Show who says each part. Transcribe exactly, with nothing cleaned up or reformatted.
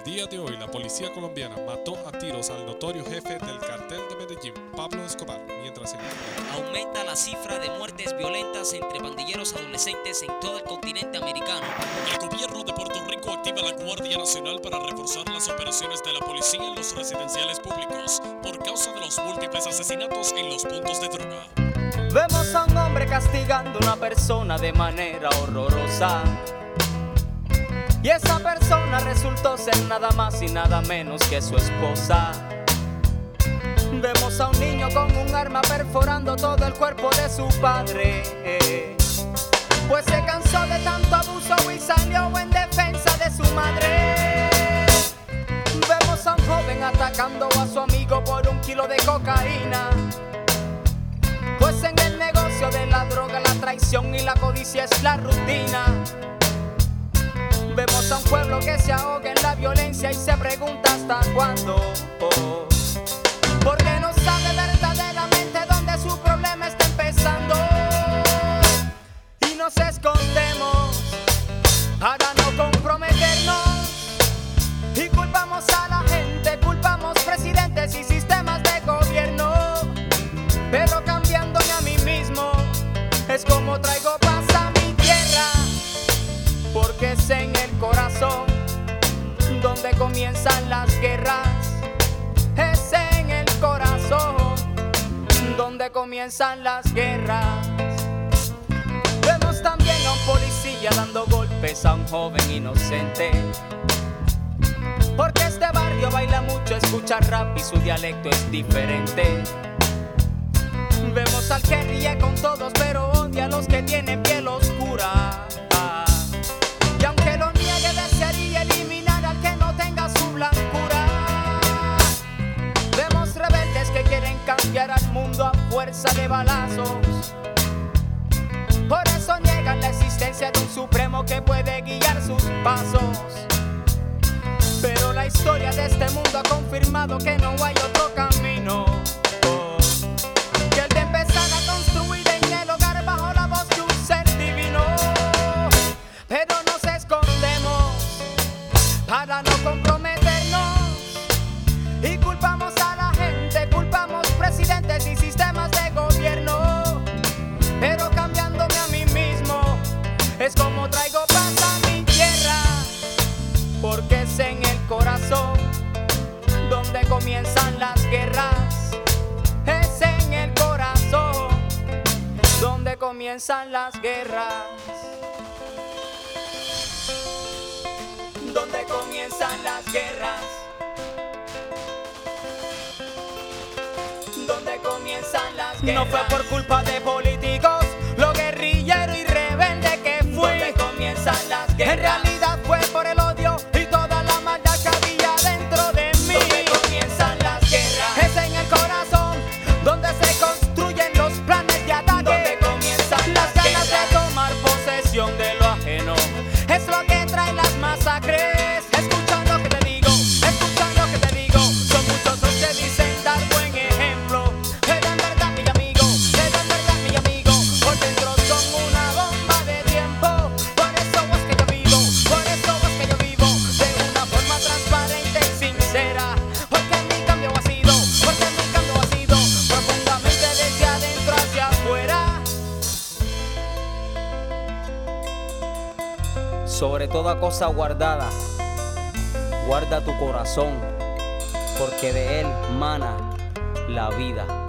Speaker 1: día de hoy, la policía colombiana mató a tiros al notorio jefe del cartel de Medellín, Pablo Escobar, mientras el...
Speaker 2: Aumenta la cifra de muertes violentas entre pandilleros adolescentes en todo el continente americano.
Speaker 3: El gobierno de Puerto Rico activa la Guardia Nacional para reforzar las operaciones de la policía en los residenciales públicos por causa de los múltiples asesinatos en los puntos de droga.
Speaker 4: Vemos a un hombre castigando a una persona de manera horrorosa. Y esa persona resultó ser nada más y nada menos que su esposa. Vemos a un niño con un arma perforando todo el cuerpo de su padre, pues se cansó de tanto abuso y salió en defensa de su madre. Vemos a un joven atacando a su amigo por un kilo de cocaína, pues en el negocio de la droga la traición y la codicia es la rutina. Vemos a un pueblo que se ahoga en la violencia y se pregunta hasta cuándo, oh, porque no sabe verdaderamente dónde su problema está empezando. Y nos escondemos para no comprometernos y culpamos a la gente, culpamos presidentes y sistemas de gobierno. Pero cambiándome a mí mismo es como traigo paz a mi tierra, porque es en el corazón donde comienzan las guerras. Es en el corazón donde comienzan las guerras. Vemos también a un policía dando golpes a un joven inocente, porque este barrio baila mucho, escucha rap y su dialecto es diferente. Vemos al que ríe con todos pero odia a los que tienen piel oscura, y aunque lo niegue desearía eliminar al que no tenga su blancura. Vemos rebeldes que quieren cambiar al mundo a fuerza de balazos, por eso niegan la existencia de un supremo que puede guiar sus pasos. Pero la historia de este mundo ha confirmado que no hay otro camino que el de empezar a construir en el hogar bajo la voz de un ser divino. Pero nos escondemos para no comprometernos y culpamos a la gente, culpamos presidentes y sistemas de gobierno. Pero cambiándome a mí mismo es como traigo paz a mi tierra, porque es en el corazón donde comienzan las guerras. Es en el corazón donde comienzan las guerras. Donde comienzan las guerras. Donde comienzan las guerras. No fue por culpa de políticos, lo guerrillero y rebelde que fui. Donde comienzan las guerras. En realidad fue por el odio y toda la maldad que había dentro de mí. Donde comienzan las guerras. Es en el corazón donde se construyen los planes de ataque. Donde comienzan las ganas de tomar posesión de lo ajeno. Es lo que trae las masacres. Escucha lo que te digo, escucha lo que te digo. Son muchos los que dicen dar buen ejemplo, pero en verdad mi amigo, pero en verdad mi amigo, por dentro son una bomba de tiempo. Por eso es que yo vivo, por eso es que yo vivo de una forma transparente y sincera. Porque mi cambio ha sido, porque mi cambio ha sido profundamente desde adentro hacia afuera. Sobre toda cosa guardada, guarda tu corazón, porque de él mana la vida.